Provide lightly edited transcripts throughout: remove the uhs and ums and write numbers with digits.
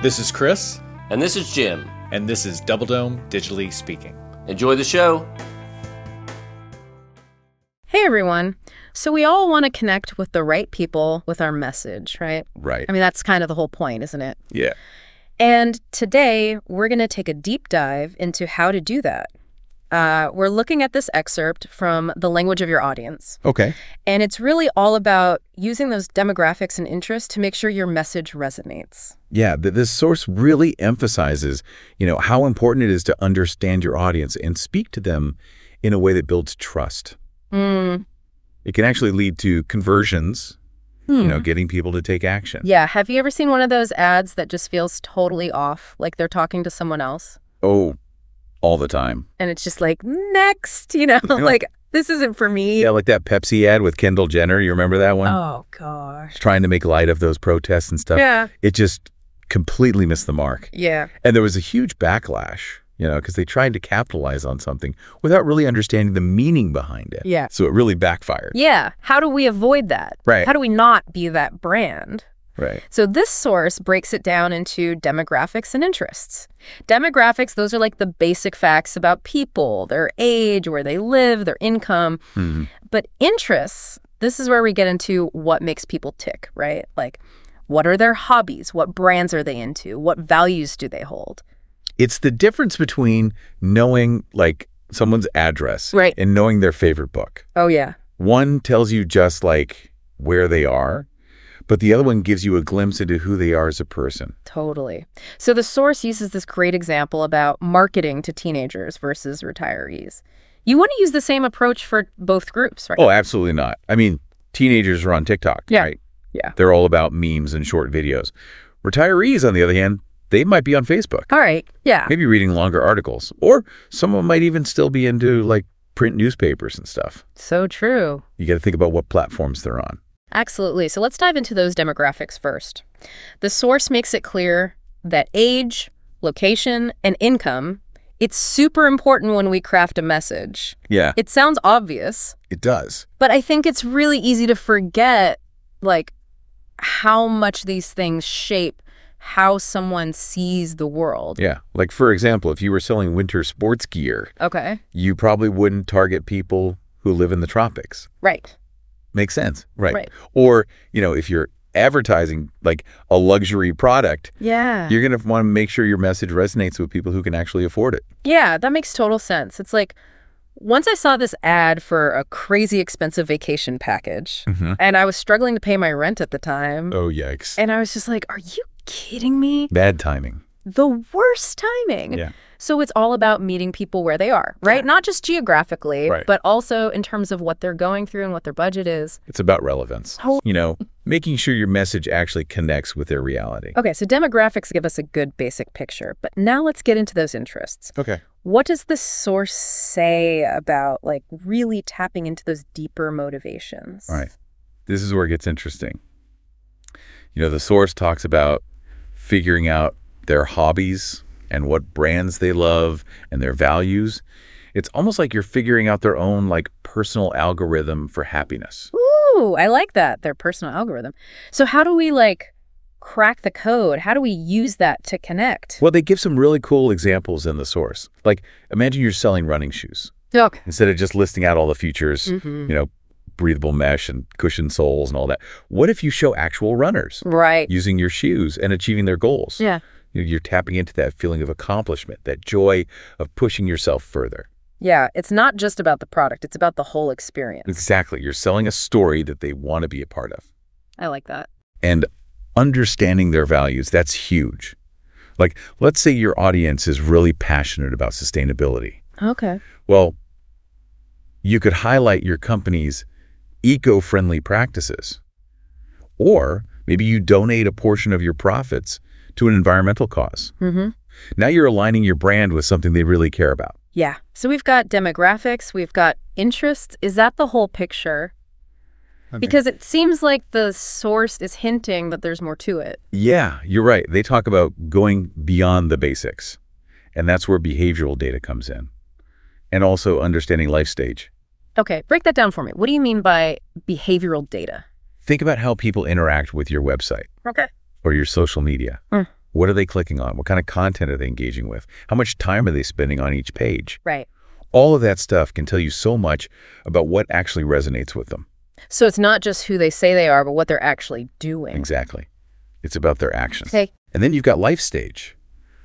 This is Chris. And this is Jim. And this is Double Dome Digitally Speaking. Enjoy the show. Hey, everyone. So we all want to connect with the right people with our message, right? Right. I mean, that's kind of the whole point, isn't it? Yeah. And today, we're going to take a deep dive into how to do that. We're looking at this excerpt from The Language of Your Audience. Okay. And it's really all about using those demographics and interests to make sure your message resonates. Yeah, this source really emphasizes, how important it is to understand your audience and speak to them in a way that builds trust. It can actually lead to conversions, getting people to take action. Yeah. Have you ever seen one of those ads that just feels totally off, like they're talking to someone else? Oh, all the time. And it's just like, next, like, this isn't for me. Yeah, like that Pepsi ad with Kendall Jenner. You remember that one? Oh, gosh. Trying to make light of those protests and stuff. Yeah. It just completely missed the mark. Yeah. And there was a huge backlash, because they tried to capitalize on something without really understanding the meaning behind it. Yeah. So it really backfired. Yeah. How do we avoid that? Right. How do we not be that brand? Right. So this source breaks it down into demographics and interests. Demographics, those are like the basic facts about people, their age, where they live, their income. Mm-hmm. But interests, this is where we get into what makes people tick, right? Like, what are their hobbies? What brands are they into? What values do they hold? It's the difference between knowing, like, someone's address Right. and knowing their favorite book. Oh, yeah. One tells you just, like, where they are, but the other one gives you a glimpse into who they are as a person. Totally. So the source uses this great example about marketing to teenagers versus retirees. You want to use the same approach for both groups, right? Oh, absolutely not. I mean, teenagers are on TikTok, Yeah. right? Yeah. They're all about memes and short videos. Retirees, on the other hand, they might be on Facebook. All right. Yeah. Maybe reading longer articles. Or some of them might even still be into, like, print newspapers and stuff. So true. You got to think about what platforms they're on. Absolutely. So let's dive into those demographics first. The source makes it clear that age, location, and income, it's super important when we craft a message. Yeah, It sounds obvious, it does. but I think it's really easy to forget, like, how much these things shape how someone sees the world. Yeah. Like, for example, if you were selling winter sports gear, Okay. you probably wouldn't target people who live in the tropics. Right. Makes sense. Right. Right. Or, if you're advertising, like, a luxury product, Yeah. you're going to want to make sure your message resonates with people who can actually afford it. Yeah, that makes total sense. It's like, once I saw this ad for a crazy expensive vacation package, and I was struggling to pay my rent at the time, Oh, yikes. and I was just like, are you kidding me? Bad timing. The worst timing. Yeah. So it's all about meeting people where they are, right? Yeah. Not just geographically, Right. but also in terms of what they're going through and what their budget is. It's about relevance. Oh. Making sure your message actually connects with their reality. Okay, so demographics give us a good basic picture, but now let's get into those interests. Okay. What does the source say about, like, really tapping into those deeper motivations? All right. This is where it gets interesting. The source talks about figuring out their hobbies and what brands they love and their values. It's almost like you're figuring out their own, like, personal algorithm for happiness. Ooh, I like that, their personal algorithm. So how do we, like, crack the code? How do we use that to connect? Well, they give some really cool examples in the source. Like, imagine you're selling running shoes. Okay. Instead of just listing out all the features, breathable mesh and cushioned soles and all that. What if you show actual runners Right. using your shoes and achieving their goals? Yeah. You're tapping into that feeling of accomplishment, that joy of pushing yourself further. Yeah, it's not just about the product, it's about the whole experience. Exactly. You're selling a story that they want to be a part of. I like that. And understanding their values, that's huge. Like, let's say your audience is really passionate about sustainability. Okay. Well, you could highlight your company's eco-friendly practices. Or maybe you donate a portion of your profits to an environmental cause. Now you're aligning your brand with something they really care about. Yeah. So we've got demographics, we've got interests. Is that the whole picture? Because it seems like the source is hinting that there's more to it. Yeah, you're right. They talk about going beyond the basics. And that's where behavioral data comes in. And also understanding life stage. Okay, break that down for me. What do you mean by behavioral data? Think about how people interact with your website Okay. or your social media. What are they clicking on? What kind of content are they engaging with? How much time are they spending on each page? Right. All of that stuff can tell you so much about what actually resonates with them. So it's not just who they say they are, but what they're actually doing. Exactly. It's about their actions. Okay. And then you've got life stage.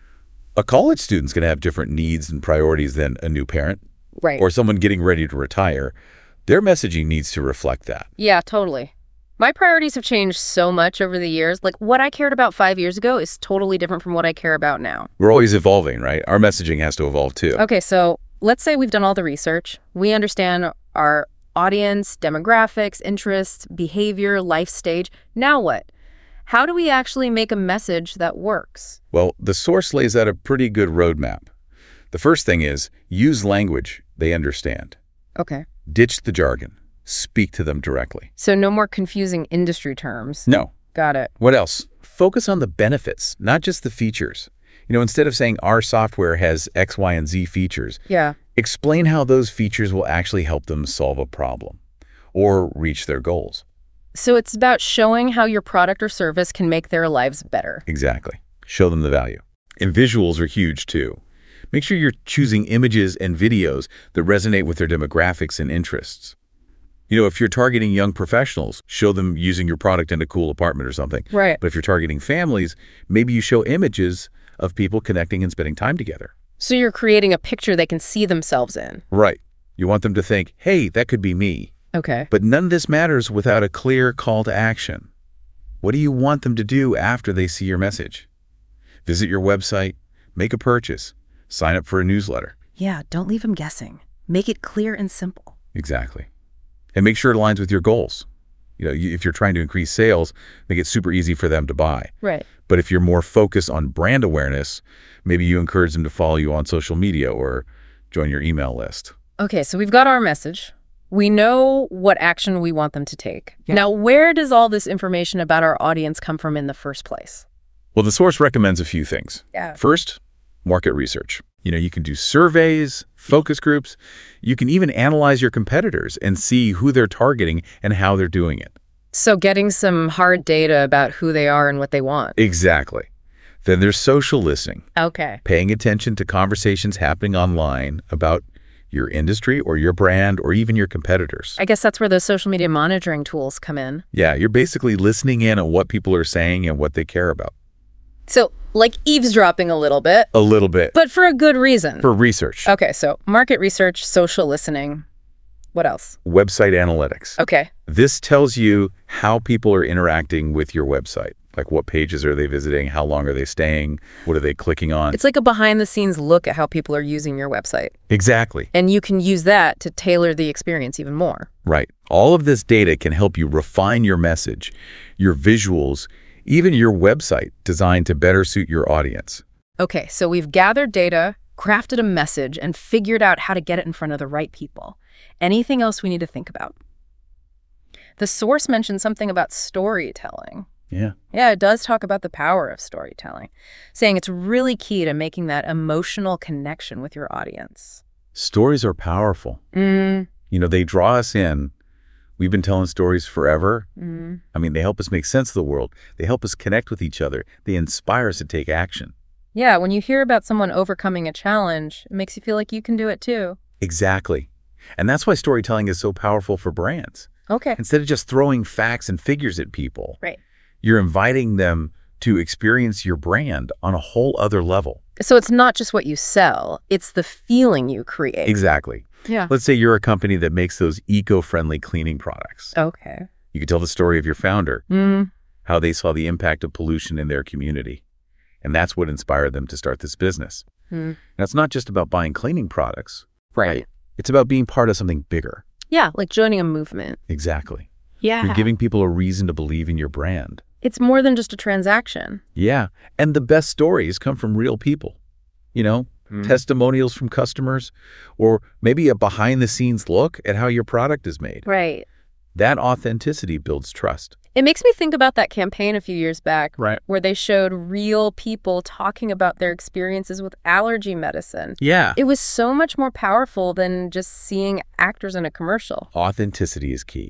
A college student's going to have different needs and priorities than a new parent Right. or someone getting ready to retire. Their messaging needs to reflect that. Yeah, totally. My priorities have changed so much over the years. Like, what I cared about 5 years ago is totally different from what I care about now. We're always evolving, right? Our messaging has to evolve too. Okay, so let's say we've done all the research. We understand our audience, demographics, interests, behavior, life stage. Now what? How do we actually make a message that works? Well, the source lays out a pretty good roadmap. The first thing is use language they understand. Okay. Ditch the jargon. Speak to them directly. So no more confusing industry terms. No. Got it. What else? Focus on the benefits, not just the features. Instead of saying our software has X, Y, and Z features, Yeah. explain how those features will actually help them solve a problem or reach their goals. So it's about showing how your product or service can make their lives better. Exactly. Show them the value. And visuals are huge too. Make sure you're choosing images and videos that resonate with their demographics and interests. If you're targeting young professionals, show them using your product in a cool apartment or something. Right. But if you're targeting families, maybe you show images of people connecting and spending time together. So you're creating a picture they can see themselves in. Right. You want them to think, hey, that could be me. Okay. But none of this matters without a clear call to action. What do you want them to do after they see your message? Visit your website, make a purchase, sign up for a newsletter. Yeah, don't leave them guessing. Make it clear and simple. Exactly. And make sure it aligns with your goals. If you're trying to increase sales, make it super easy for them to buy. Right. But if you're more focused on brand awareness, maybe you encourage them to follow you on social media or join your email list. Okay, so we've got our message. We know what action we want them to take. Yeah. Now, where does all this information about our audience come from in the first place? Well, the source recommends a few things. Yeah. First, market research. You can do surveys, focus groups. You can even analyze your competitors and see who they're targeting and how they're doing it. So getting some hard data about who they are and what they want. Exactly. Then there's social listening, Okay. paying attention to conversations happening online about your industry or your brand or even your competitors. I guess that's where those social media monitoring tools come in. Yeah, you're basically listening in on what people are saying and what they care about. So, like eavesdropping a little bit, A little bit. but for a good reason. For research. Okay, so market research, social listening. What else? Website analytics. Okay. This tells you how people are interacting with your website. Like what pages are they visiting? How long are they staying? What are they clicking on? It's like a behind-the-scenes look at how people are using your website. Exactly. And you can use that to tailor the experience even more. Right. All of this data can help you refine your message, your visuals, even your website designed to better suit your audience. Okay, so we've gathered data, crafted a message, and figured out how to get it in front of the right people. Anything else we need to think about? The source mentioned something about storytelling. Yeah. Yeah, it does talk about the power of storytelling, saying it's really key to making that emotional connection with your audience. Stories are powerful. They draw us in. We've been telling stories forever. They help us make sense of the world. They help us connect with each other. They inspire us to take action. Yeah, when you hear about someone overcoming a challenge, it makes you feel like you can do it too. Exactly. And that's why storytelling is so powerful for brands. Okay. Instead of just throwing facts and figures at people, Right. you're inviting them to experience your brand on a whole other level. So it's not just what you sell, it's the feeling you create. Exactly. Yeah. Let's say you're a company that makes those eco-friendly cleaning products. Okay. You could tell the story of your founder, how they saw the impact of pollution in their community. And that's what inspired them to start this business. And it's not just about buying cleaning products. Right. It's about being part of something bigger. Yeah, like joining a movement. Exactly. Yeah. You're giving people a reason to believe in your brand. It's more than just a transaction. Yeah. And the best stories come from real people. Testimonials from customers, or maybe a behind-the-scenes look at how your product is made. Right. That authenticity builds trust. It makes me think about that campaign a few years back Right. where they showed real people talking about their experiences with allergy medicine. Yeah. It was so much more powerful than just seeing actors in a commercial. Authenticity is key.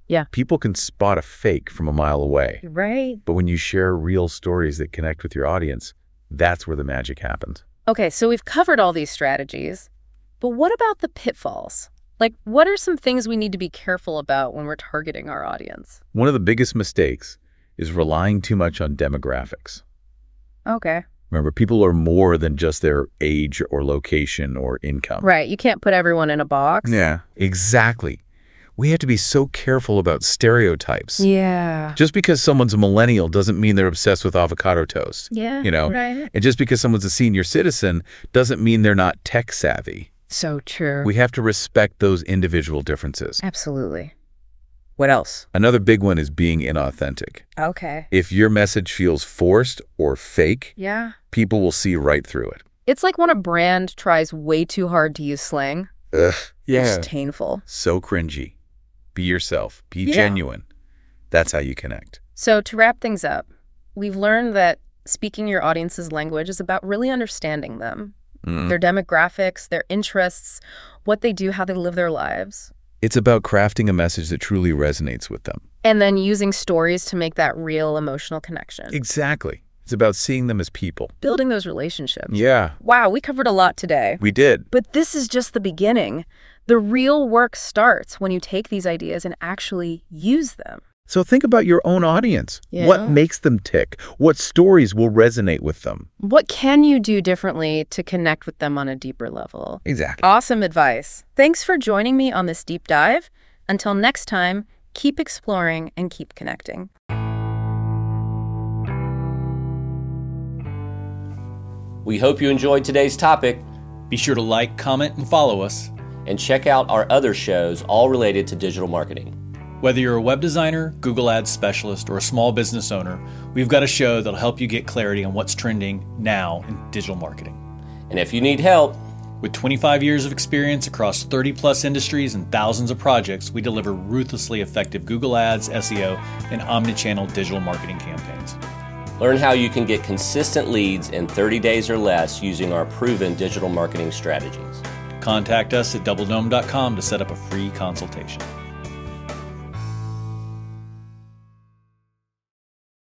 Yeah. People can spot a fake from a mile away. Right. But when you share real stories that connect with your audience, that's where the magic happens. Okay, so we've covered all these strategies, but what about the pitfalls? Like, what are some things we need to be careful about when we're targeting our audience? One of the biggest mistakes is relying too much on demographics. Okay. Remember, people are more than just their age or location or income. Right, you can't put everyone in a box. Yeah, exactly. We have to be so careful about stereotypes. Yeah. Just because someone's a millennial doesn't mean they're obsessed with avocado toast. Yeah, You know? right. And just because someone's a senior citizen doesn't mean they're not tech savvy. So true. We have to respect those individual differences. Absolutely. What else? Another big one is being inauthentic. Okay. If your message feels forced or fake, Yeah. people will see right through it. It's like when a brand tries way too hard to use slang. Ugh. It's painful. So cringy. Be yourself. Be Yeah. genuine. That's how you connect. So to wrap things up, we've learned that speaking your audience's language is about really understanding them, their demographics, their interests, what they do, how they live their lives, It's about crafting a message that truly resonates with them. and then using stories to make that real emotional connection, Exactly. It's about seeing them as people. building those relationships. Yeah, Wow, we covered a lot today. we did. But this is just the beginning. The real work starts when you take these ideas and actually use them. So think about your own audience. Yeah. What makes them tick? What stories will resonate with them? What can you do differently to connect with them on a deeper level? Exactly. Awesome advice. Thanks for joining me on this deep dive. Until next time, keep exploring and keep connecting. We hope you enjoyed today's topic, Be sure to like, comment, and follow us. and check out our other shows, all related to digital marketing. Whether you're a web designer, Google Ads specialist, or a small business owner, we've got a show that'll help you get clarity on what's trending now in digital marketing. And if you need help, With 25 years of experience across 30-plus industries and thousands of projects, we deliver ruthlessly effective Google Ads, SEO, and omnichannel digital marketing campaigns. learn how you can get consistent leads in 30 days or less using our proven digital marketing strategies. Contact us at doubledome.com to set up a free consultation.